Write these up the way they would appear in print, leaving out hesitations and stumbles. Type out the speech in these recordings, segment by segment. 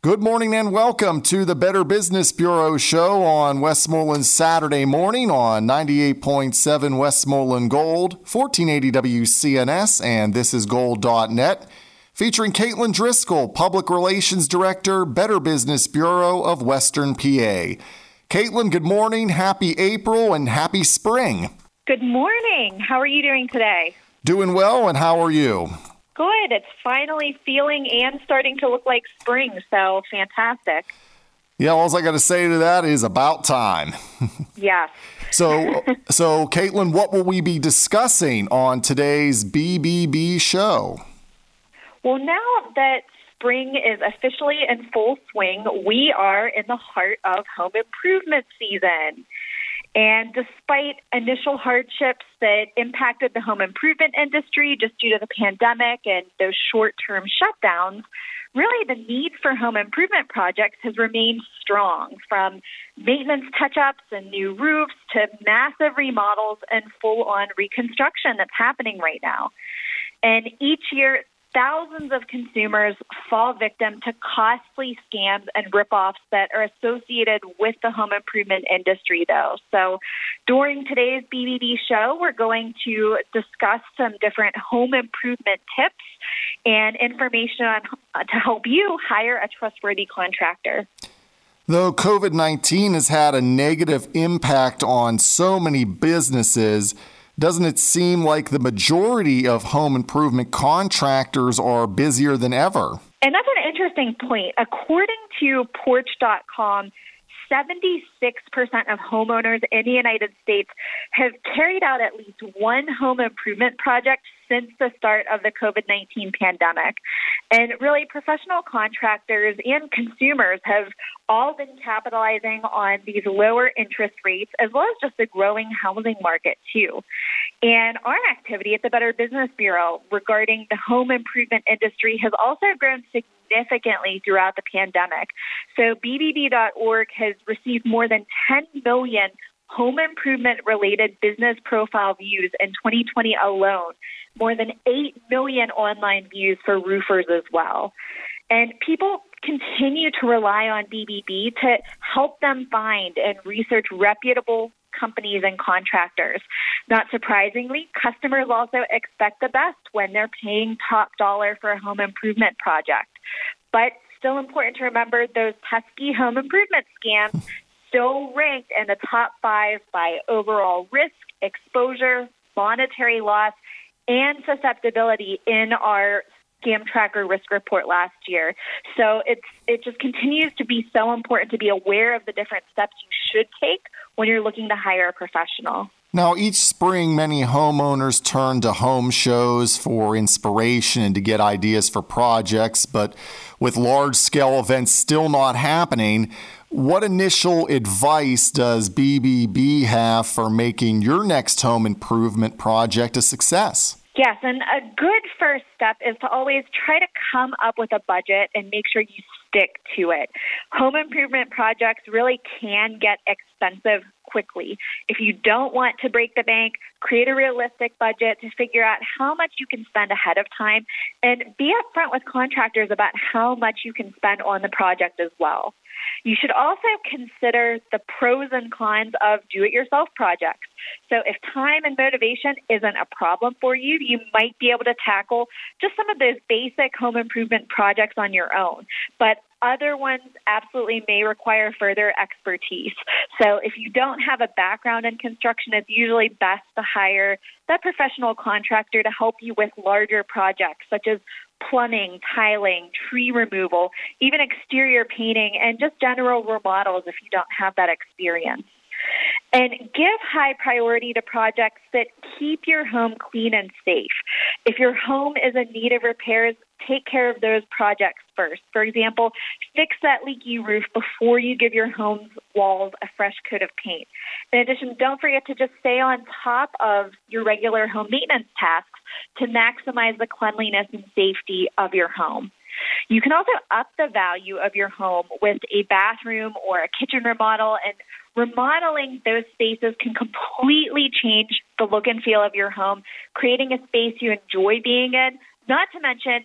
Good morning and welcome to the Better Business Bureau show on Westmoreland's Saturday morning on 98.7 Westmoreland Gold, 1480 WCNS, and this is Gold.net, featuring Caitlin Driscoll, Public Relations Director, Better Business Bureau of Western PA. Caitlin, good morning, happy April, and happy spring. Good morning. How are you doing today? Doing well, and how are you? Good. It's finally feeling and starting to look like spring, so fantastic. Yeah, all I got to say to that is about time. Yes. So, Caitlin, what will we be discussing on today's BBB show? Well, now that spring is officially in full swing, we are in the heart of home improvement season. And despite initial hardships that impacted the home improvement industry just due to the pandemic and those short-term shutdowns, really the need for home improvement projects has remained strong, from maintenance touch-ups and new roofs to massive remodels and full-on reconstruction that's happening right now. And each year, thousands of consumers fall victim to costly scams and ripoffs that are associated with the home improvement industry, though. So during today's BBB show, we're going to discuss some different home improvement tips and information on to help you hire a trustworthy contractor. Though COVID-19 has had a negative impact on so many businesses, doesn't it seem like the majority of home improvement contractors are busier than ever? And that's an interesting point. According to Porch.com, 76% of homeowners in the United States have carried out at least one home improvement project since the start of the COVID-19 pandemic. And really, professional contractors and consumers have all been capitalizing on these lower interest rates, as well as just the growing housing market, too. And our activity at the Better Business Bureau regarding the home improvement industry has also grown significantly throughout the pandemic. So BBB.org has received more than 10 million home improvement-related business profile views in 2020 alone, more than 8 million online views for roofers as well. And people continue to rely on BBB to help them find and research reputable companies and contractors. Not surprisingly, customers also expect the best when they're paying top dollar for a home improvement project. But still important to remember those pesky home improvement scams still ranked in the top 5 by overall risk, exposure, monetary loss, and susceptibility in our Scam Tracker risk report last year. So it just continues to be so important to be aware of the different steps you should take when you're looking to hire a professional. Now, each spring, many homeowners turn to home shows for inspiration and to get ideas for projects, but with large-scale events still not happening, what initial advice does BBB have for making your next home improvement project a success? Yes, and a good first step is to always try to come up with a budget and make sure you stick to it. Home improvement projects really can get expensive quickly. If you don't want to break the bank, create a realistic budget to figure out how much you can spend ahead of time, and be upfront with contractors about how much you can spend on the project as well. You should also consider the pros and cons of do-it-yourself projects. So if time and motivation isn't a problem for you, you might be able to tackle just some of those basic home improvement projects on your own. But other ones absolutely may require further expertise. So if you don't have a background in construction, it's usually best to hire that professional contractor to help you with larger projects such as plumbing, tiling, tree removal, even exterior painting, and just general remodels if you don't have that experience. And give high priority to projects that keep your home clean and safe. If your home is in need of repairs, take care of those projects first. For example, fix that leaky roof before you give your home's walls a fresh coat of paint. In addition, don't forget to just stay on top of your regular home maintenance tasks to maximize the cleanliness and safety of your home. You can also up the value of your home with a bathroom or a kitchen remodel, and remodeling those spaces can completely change the look and feel of your home, creating a space you enjoy being in, not to mention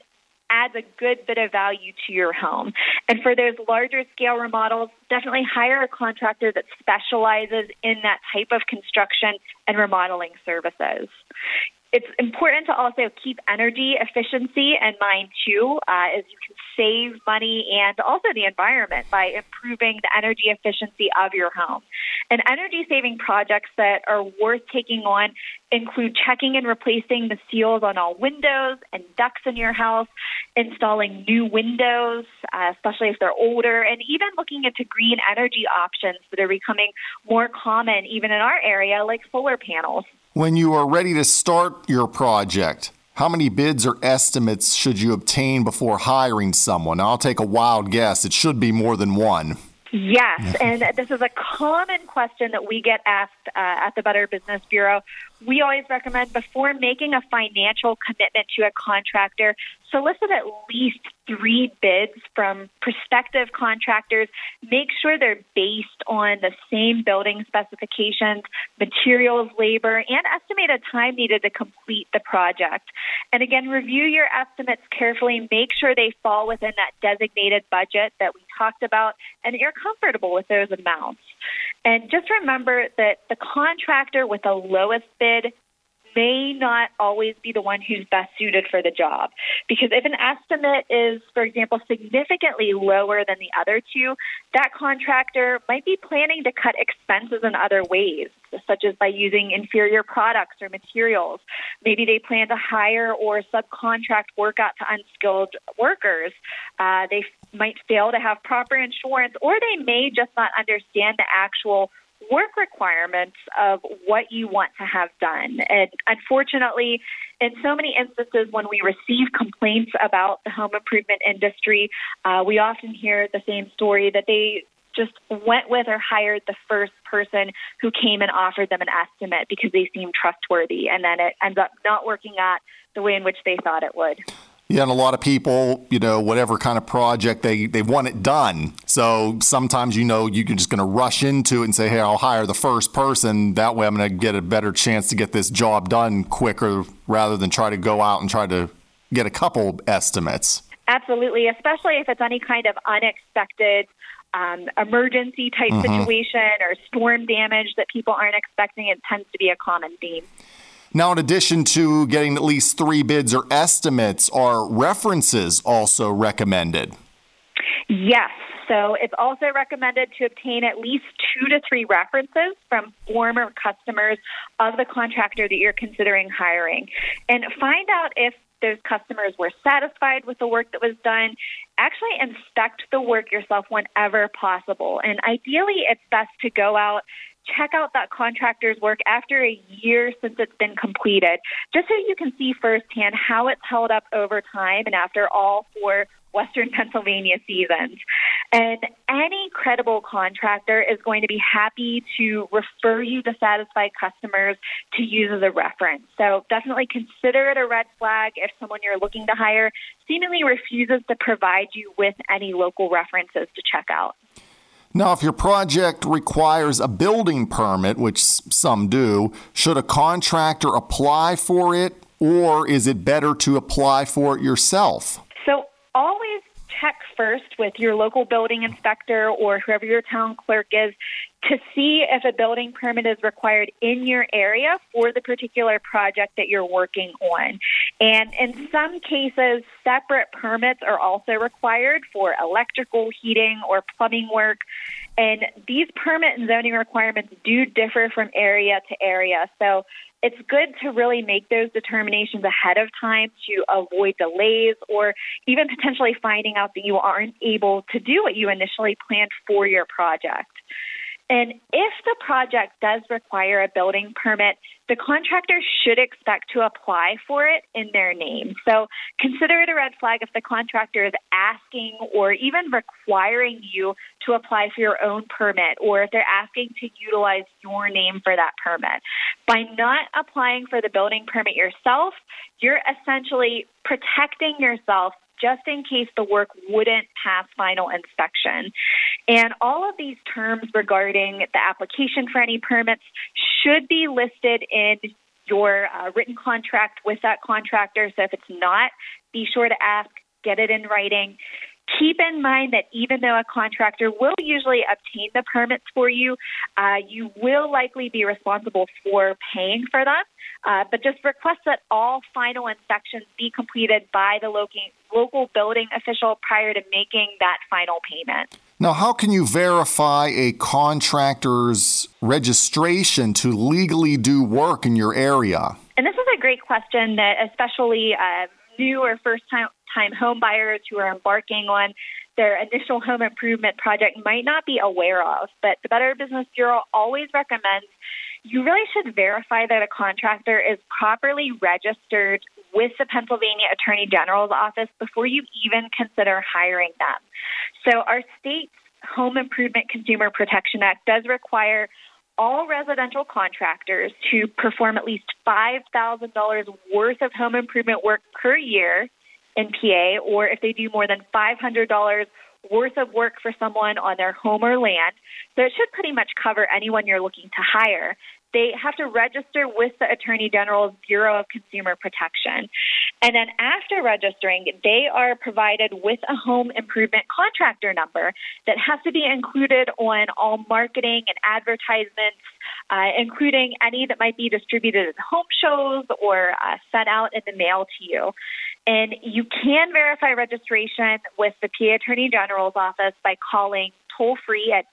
adds a good bit of value to your home. And for those larger scale remodels, definitely hire a contractor that specializes in that type of construction and remodeling services. It's important to also keep energy efficiency in mind, too, as you can save money and also the environment by improving the energy efficiency of your home. And energy-saving projects that are worth taking on include checking and replacing the seals on all windows and ducts in your house, installing new windows, especially if they're older, and even looking into green energy options that are becoming more common even in our area, like solar panels. When you are ready to start your project, how many bids or estimates should you obtain before hiring someone? I'll take a wild guess. It should be more than one. Yes, and this is a common question that we get asked at the Better Business Bureau. We always recommend before making a financial commitment to a contractor, solicit at least 3 bids from prospective contractors. Make sure they're based on the same building specifications, materials, labor, and estimated time needed to complete the project. And again, review your estimates carefully. Make sure they fall within that designated budget that we talked about, and that you're comfortable with those amounts. And just remember that the contractor with the lowest bid may not always be the one who's best suited for the job. Because if an estimate is, for example, significantly lower than the other two, that contractor might be planning to cut expenses in other ways, such as by using inferior products or materials. Maybe they plan to hire or subcontract work out to unskilled workers. They might fail to have proper insurance, or they may just not understand the actual work requirements of what you want to have done. And unfortunately, in so many instances when we receive complaints about the home improvement industry, we often hear the same story, that they just went with or hired the first person who came and offered them an estimate because they seemed trustworthy, and then it ends up not working out the way in which they thought it would. Yeah, and a lot of people, whatever kind of project, they want it done. So sometimes, you're just going to rush into it and say, hey, I'll hire the first person. That way I'm going to get a better chance to get this job done quicker rather than try to go out and try to get a couple estimates. Absolutely, especially if it's any kind of unexpected emergency type situation or storm damage that people aren't expecting. It tends to be a common theme. Now, in addition to getting at least 3 bids or estimates, are references also recommended? Yes. So it's also recommended to obtain at least 2 to 3 references from former customers of the contractor that you're considering hiring. And find out if those customers were satisfied with the work that was done. Actually inspect the work yourself whenever possible. And ideally, it's best to go out, check out that contractor's work after a year since it's been completed, just so you can see firsthand how it's held up over time and after all 4 Western Pennsylvania seasons. And any credible contractor is going to be happy to refer you to satisfied customers to use as a reference. So definitely consider it a red flag if someone you're looking to hire seemingly refuses to provide you with any local references to check out. Now, if your project requires a building permit, which some do, should a contractor apply for it, or is it better to apply for it yourself? So always check first with your local building inspector or whoever your town clerk is to see if a building permit is required in your area for the particular project that you're working on. And in some cases, separate permits are also required for electrical, heating, or plumbing work. And these permit and zoning requirements do differ from area to area. So it's good to really make those determinations ahead of time to avoid delays or even potentially finding out that you aren't able to do what you initially planned for your project. And if the project does require a building permit, the contractor should expect to apply for it in their name. So consider it a red flag if the contractor is asking or even requiring you to apply for your own permit, or if they're asking to utilize your name for that permit. By not applying for the building permit yourself, you're essentially protecting yourself just in case the work wouldn't pass final inspection. And all of these terms regarding the application for any permits should be listed in your written contract with that contractor. So if it's not, be sure to ask, get it in writing. Keep in mind that even though a contractor will usually obtain the permits for you, you will likely be responsible for paying for them. But just request that all final inspections be completed by the local building official prior to making that final payment. Now, how can you verify a contractor's registration to legally do work in your area? And this is a great question that especially new or first-time home buyers who are embarking on their initial home improvement project might not be aware of. But the Better Business Bureau always recommends you really should verify that a contractor is properly registered with the Pennsylvania Attorney General's office before you even consider hiring them. So our state's Home Improvement Consumer Protection Act does require all residential contractors to perform at least $5,000 worth of home improvement work per year in PA, or if they do more than $500 worth of work for someone on their home or land. So it should pretty much cover anyone you're looking to hire. They have to register with the Attorney General's Bureau of Consumer Protection. And then after registering, they are provided with a home improvement contractor number that has to be included on all marketing and advertisements, including any that might be distributed at home shows or sent out in the mail to you. And you can verify registration with the PA Attorney General's office by calling toll-free at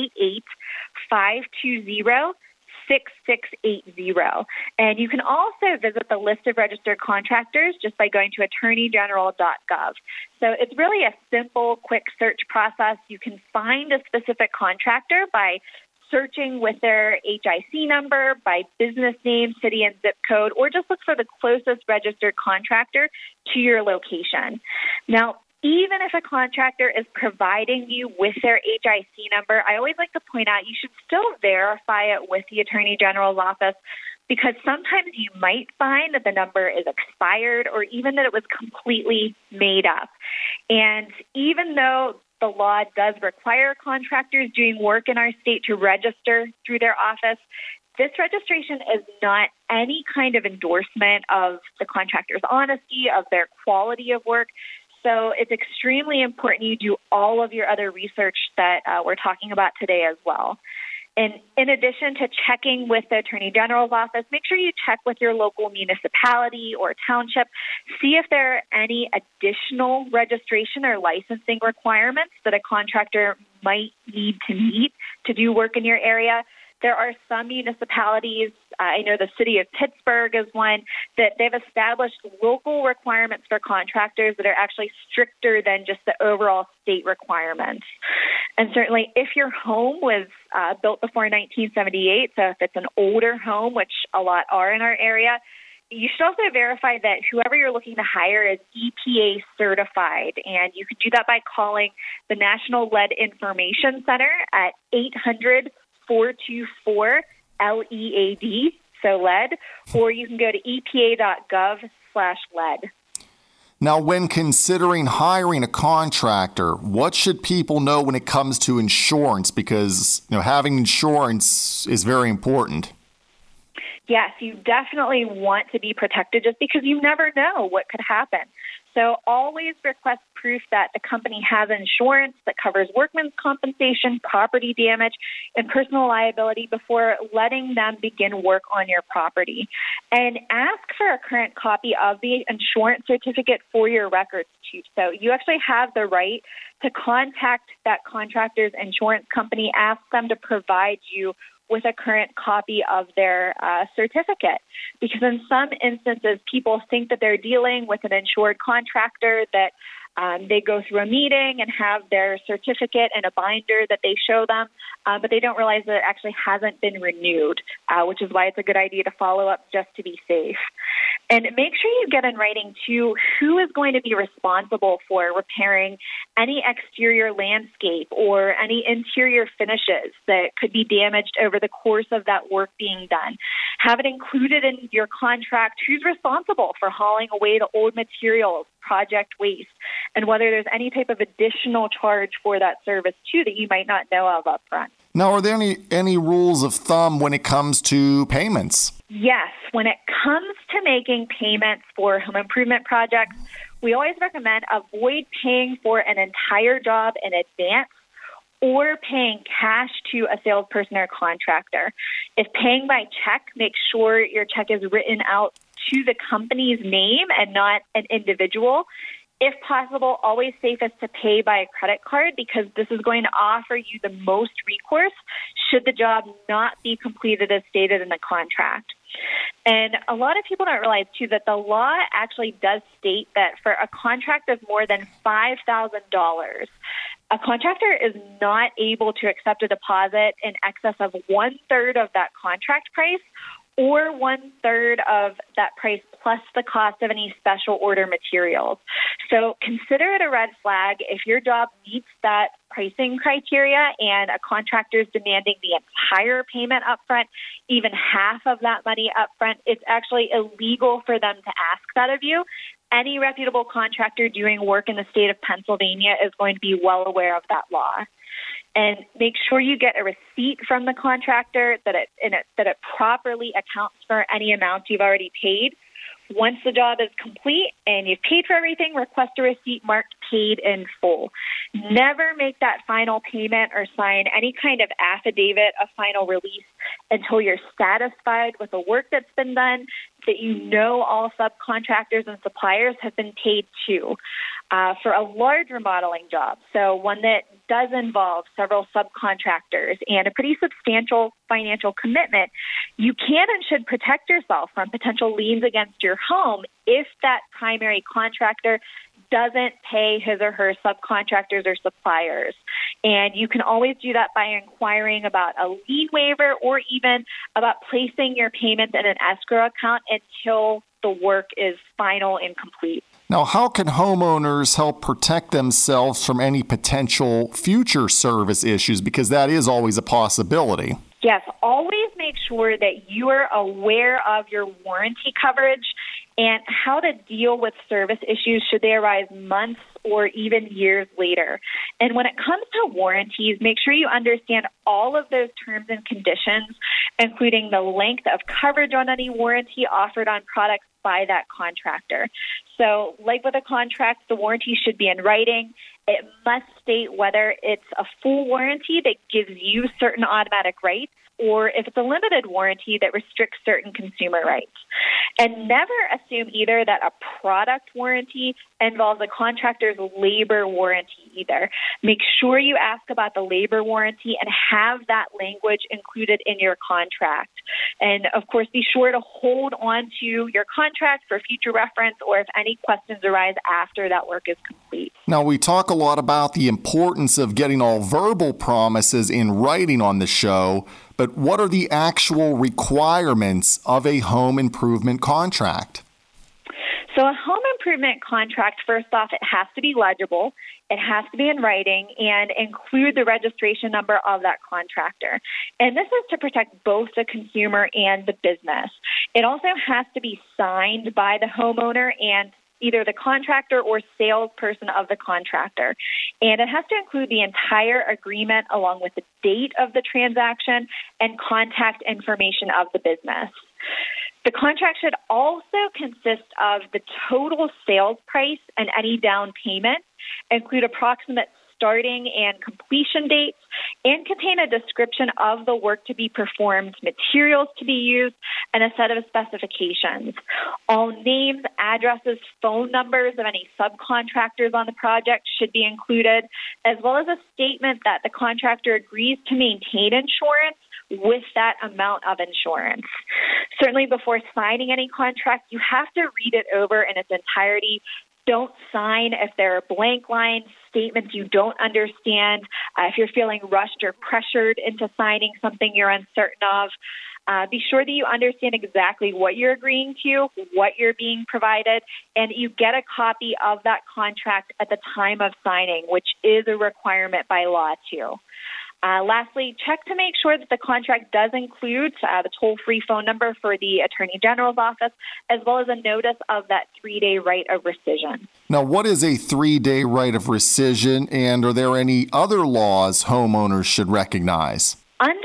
888-520-6680. And you can also visit the list of registered contractors just by going to attorneygeneral.gov. So it's really a simple, quick search process. You can find a specific contractor by searching with their HIC number, by business name, city, and zip code, or just look for the closest registered contractor to your location. Now, even if a contractor is providing you with their HIC number, I always like to point out you should still verify it with the Attorney General's office, because sometimes you might find that the number is expired or even that it was completely made up. And even though the law does require contractors doing work in our state to register through their office, this registration is not any kind of endorsement of the contractor's honesty, of their quality of work. So it's extremely important you do all of your other research that we're talking about today as well. And in addition to checking with the Attorney General's office, make sure you check with your local municipality or township. See if there are any additional registration or licensing requirements that a contractor might need to meet to do work in your area. There are some municipalities, I know the city of Pittsburgh is one, that they've established local requirements for contractors that are actually stricter than just the overall state requirements. And certainly if your home was built before 1978, so if it's an older home, which a lot are in our area, you should also verify that whoever you're looking to hire is EPA certified. And you can do that by calling the National Lead Information Center at 800-424-LEAD, so lead, or you can go to epa.gov/lead. Now, when considering hiring a contractor, what should people know when it comes to insurance? Because, having insurance is very important. Yes, you definitely want to be protected just because you never know what could happen. So always request proof that the company has insurance that covers workman's compensation, property damage, and personal liability before letting them begin work on your property. And ask for a current copy of the insurance certificate for your records, too. So you actually have the right to contact that contractor's insurance company, ask them to provide you with a current copy of their certificate. Because in some instances, people think that they're dealing with an insured contractor, that they go through a meeting and have their certificate in a binder that they show them, but they don't realize that it actually hasn't been renewed, which is why it's a good idea to follow up just to be safe. And make sure you get in writing, too, who is going to be responsible for repairing any exterior landscape or any interior finishes that could be damaged over the course of that work being done. Have it included in your contract who's responsible for hauling away the old materials, project waste, and whether there's any type of additional charge for that service, too, that you might not know of up front. Now, are there any rules of thumb when it comes to payments? Yes. When it comes to making payments for home improvement projects, we always recommend avoid paying for an entire job in advance or paying cash to a salesperson or contractor. If paying by check, make sure your check is written out to the company's name and not an individual. If possible, always safest to pay by a credit card because this is going to offer you the most recourse should the job not be completed as stated in the contract. And a lot of people don't realize, too, that the law actually does state that for a contract of more than $5,000, a contractor is not able to accept a deposit in excess of 1/3 of that contract price or 1/3 of that price plus the cost of any special order materials. So consider it a red flag if your job meets that pricing criteria and a contractor is demanding the entire payment upfront, even half of that money upfront. It's actually illegal for them to ask that of you. Any reputable contractor doing work in the state of Pennsylvania is going to be well aware of that law. And make sure you get a receipt from the contractor that it properly accounts for any amounts you've already paid. Once the job is complete and you've paid for everything, request a receipt marked paid in full. Never make that final payment or sign any kind of affidavit of final release until you're satisfied with the work that's been done, that you know all subcontractors and suppliers have been paid to. For a large remodeling job, so one that does involve several subcontractors and a pretty substantial financial commitment, you can and should protect yourself from potential liens against your home if that primary contractor doesn't pay his or her subcontractors or suppliers. And you can always do that by inquiring about a lien waiver or even about placing your payments in an escrow account until the work is final and complete. Now, how can homeowners help protect themselves from any potential future service issues? Because that is always a possibility. Yes, always make sure that you are aware of your warranty coverage and how to deal with service issues should they arise months or even years later. And when it comes to warranties, make sure you understand all of those terms and conditions, including the length of coverage on any warranty offered on products by that contractor. So like with a contract, the warranty should be in writing. It must state whether it's a full warranty that gives you certain automatic rights or if it's a limited warranty that restricts certain consumer rights. And never assume either that a product warranty involves a contractor's labor warranty either. Make sure you ask about the labor warranty and have that language included in your contract. And of course, be sure to hold on to your contract for future reference or if any questions arise after that work is complete. Now, we talk a lot about the importance of getting all verbal promises in writing on the show, but what are the actual requirements of a home improvement contract? So a home improvement contract, first off, it has to be legible, it has to be in writing, and include the registration number of that contractor. And this is to protect both the consumer and the business. It also has to be signed by the homeowner and either the contractor or salesperson of the contractor. And it has to include the entire agreement along with the date of the transaction and contact information of the business. The contract should also consist of the total sales price and any down payment, include approximate starting and completion dates, and contain a description of the work to be performed, materials to be used, and a set of specifications. All names, addresses, phone numbers of any subcontractors on the project should be included, as well as a statement that the contractor agrees to maintain insurance with that amount of insurance. Certainly before signing any contract, you have to read it over in its entirety. Don't sign if there are blank lines, statements you don't understand, if you're feeling rushed or pressured into signing something you're uncertain of. Be sure that you understand exactly what you're agreeing to, what you're being provided, and you get a copy of that contract at the time of signing, which is a requirement by law too. Lastly, check to make sure that the contract does include the toll-free phone number for the Attorney General's office, as well as a notice of that 3-day right of rescission. Now, what is a 3-day right of rescission, and are there any other laws homeowners should recognize? Under the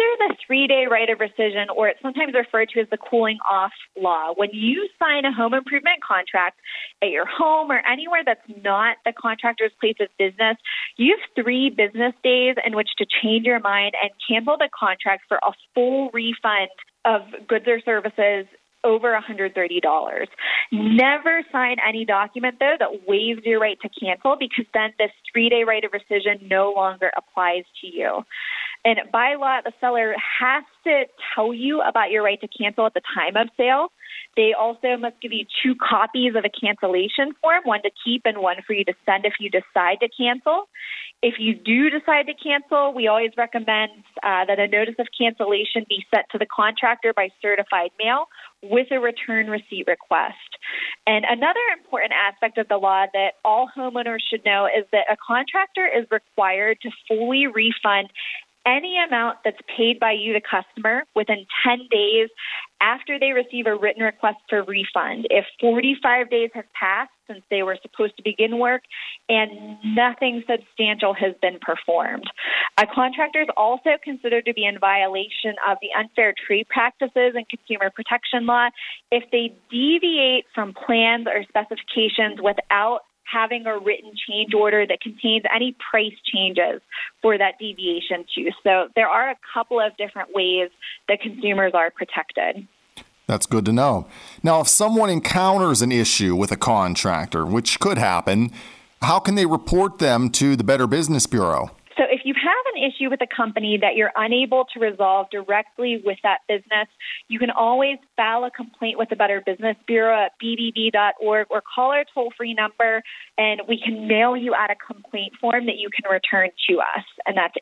3-day right of rescission, or it's sometimes referred to as the cooling off law. When you sign a home improvement contract at your home or anywhere that's not the contractor's place of business, you have 3 business days in which to change your mind and cancel the contract for a full refund of goods or services over $130. Never sign any document, though, that waives your right to cancel, because then this 3-day right of rescission no longer applies to you. And by law, the seller has to tell you about your right to cancel at the time of sale. They also must give you 2 copies of a cancellation form, one to keep and one for you to send if you decide to cancel. If you do decide to cancel, we always recommend that a notice of cancellation be sent to the contractor by certified mail with a return receipt request. And another important aspect of the law that all homeowners should know is that a contractor is required to fully refund any amount that's paid by you, the customer, within 10 days after they receive a written request for refund. If 45 days have passed since they were supposed to begin work and nothing substantial has been performed. A contractor is also considered to be in violation of the unfair trade practices and consumer protection law if they deviate from plans or specifications without having a written change order that contains any price changes for that deviation too. So there are a couple of different ways that consumers are protected. That's good to know. Now, if someone encounters an issue with a contractor, which could happen, how can they report them to the Better Business Bureau? So if you have an issue with a company that you're unable to resolve directly with that business, you can always file a complaint with the Better Business Bureau at bbb.org or call our toll-free number, and we can mail you out a complaint form that you can return to us. And that's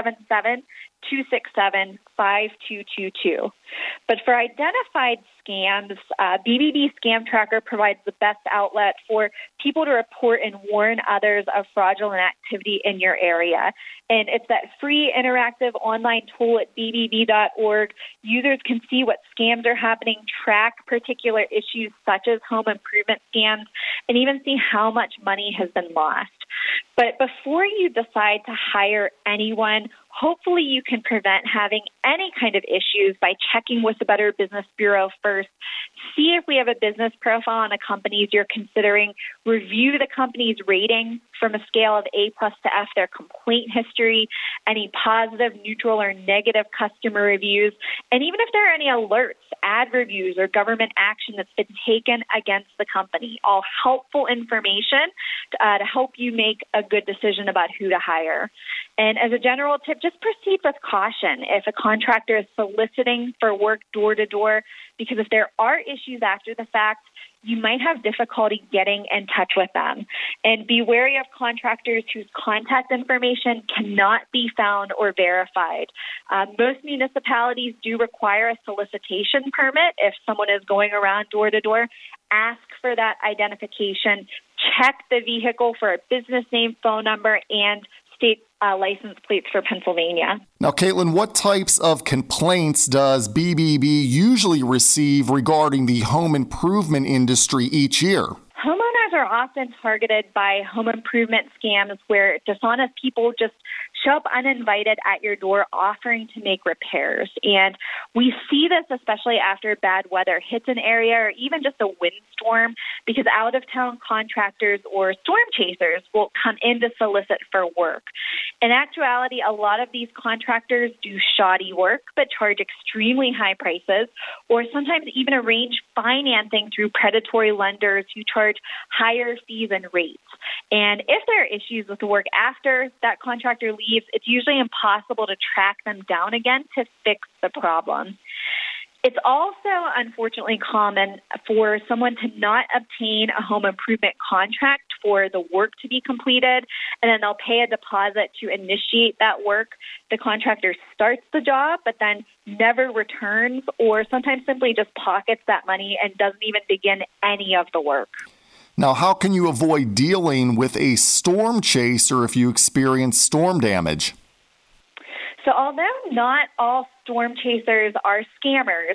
877-267-5222. But for identified scams, BBB Scam Tracker provides the best outlet for people to report and warn others of fraudulent activity in your area. And it's that free interactive online tool at bbb.org. Users can see what scams are happening, track particular issues such as home improvement scams, and even see how much money has been lost. But before you decide to hire anyone, hopefully you can prevent having any kind of issues by checking with the Better Business Bureau first. See if we have a business profile on the companies you're considering. Review the company's rating from a scale of A+ to F, their complaint history, any positive, neutral, or negative customer reviews, and even if there are any alerts, ad reviews, or government action that's been taken against the company. All helpful information to help you make a good decision about who to hire. And as a general tip, just proceed with caution if a contractor is soliciting for work door to door, because if there are issues after the fact, you might have difficulty getting in touch with them. And be wary of contractors whose contact information cannot be found or verified. Most municipalities do require a solicitation permit if someone is going around door to door. Ask for that identification. Check the vehicle for a business name, phone number, and state license plates for Pennsylvania. Now, Caitlin, what types of complaints does BBB usually receive regarding the home improvement industry each year? Homeowners are often targeted by home improvement scams where dishonest people just show up uninvited at your door offering to make repairs. And we see this especially after bad weather hits an area or even just a windstorm, because out-of-town contractors or storm chasers will come in to solicit for work. In actuality, a lot of these contractors do shoddy work but charge extremely high prices, or sometimes even arrange financing through predatory lenders who charge higher fees and rates. And if there are issues with the work after that contractor leaves, it's usually impossible to track them down again to fix the problem. It's also, unfortunately, common for someone to not obtain a home improvement contract for the work to be completed, and then they'll pay a deposit to initiate that work. The contractor starts the job, but then never returns, or sometimes simply just pockets that money and doesn't even begin any of the work. Now, how can you avoid dealing with a storm chaser if you experience storm damage? So although not all storm chasers are scammers,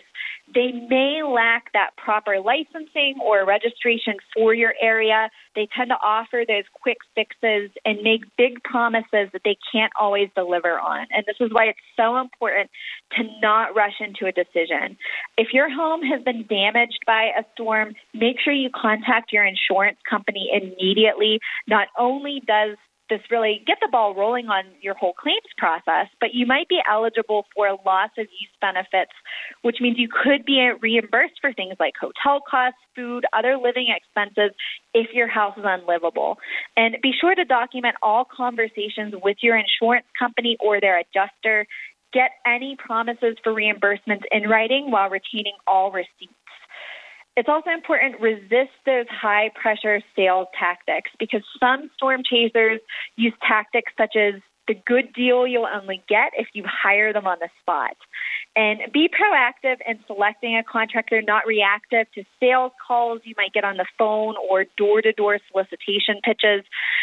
they may lack that proper licensing or registration for your area. They tend to offer those quick fixes and make big promises that they can't always deliver on. And this is why it's so important to not rush into a decision. If your home has been damaged by a storm, make sure you contact your insurance company immediately. Not only does this really get the ball rolling on your whole claims process, but you might be eligible for loss of use benefits, which means you could be reimbursed for things like hotel costs, food, other living expenses if your house is unlivable. And be sure to document all conversations with your insurance company or their adjuster. Get any promises for reimbursements in writing while retaining all receipts. It's also important to resist those high-pressure sales tactics because some storm chasers use tactics such as the good deal you'll only get if you hire them on the spot. And be proactive in selecting a contractor, not reactive to sales calls you might get on the phone or door-to-door solicitation pitches.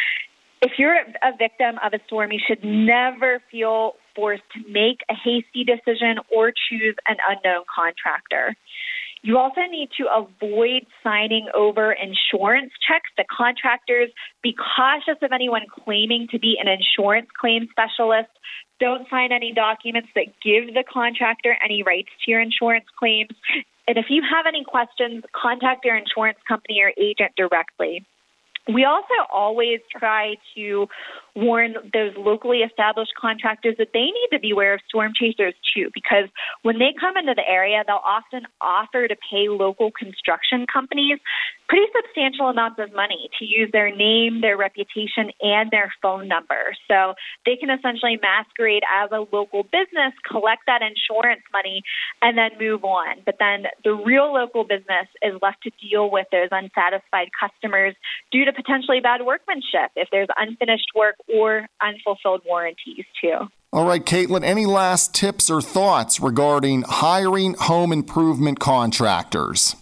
If you're a victim of a storm, you should never feel forced to make a hasty decision or choose an unknown contractor. You also need to avoid signing over insurance checks to contractors. Be cautious of anyone claiming to be an insurance claim specialist. Don't sign any documents that give the contractor any rights to your insurance claims. And if you have any questions, contact your insurance company or agent directly. We also always try to warn those locally established contractors that they need to be aware of storm chasers too, because when they come into the area, they'll often offer to pay local construction companies pretty substantial amounts of money to use their name, their reputation, and their phone number. So they can essentially masquerade as a local business, collect that insurance money, and then move on. But then the real local business is left to deal with those unsatisfied customers due to potentially bad workmanship if there's unfinished work or unfulfilled warranties too. All right, Caitlin, any last tips or thoughts regarding hiring home improvement contractors?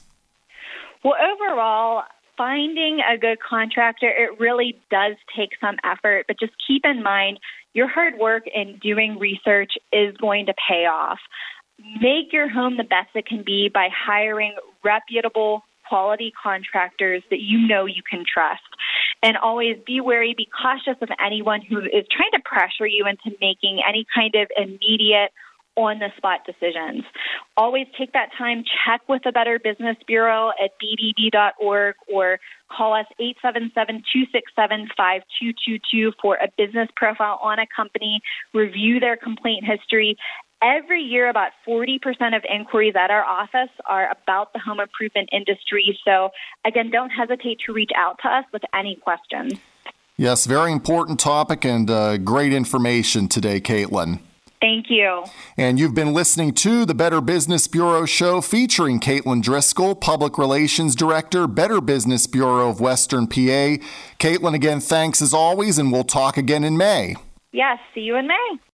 Well, overall, finding a good contractor, it really does take some effort, but just keep in mind your hard work in doing research is going to pay off. Make your home the best it can be by hiring reputable, quality contractors that you know you can trust. And always be wary, be cautious of anyone who is trying to pressure you into making any kind of immediate on-the-spot decisions. Always take that time, check with the Better Business Bureau at bbb.org or call us 877-267-5222 for a business profile on a company, review their complaint history. Every year, about 40% of inquiries at our office are about the home improvement industry. So, again, don't hesitate to reach out to us with any questions. Yes, very important topic and great information today, Caitlin. Thank you. And you've been listening to the Better Business Bureau show featuring Caitlin Driscoll, Public Relations Director, Better Business Bureau of Western PA. Caitlin, again, thanks as always, and we'll talk again in May. Yes, see you in May.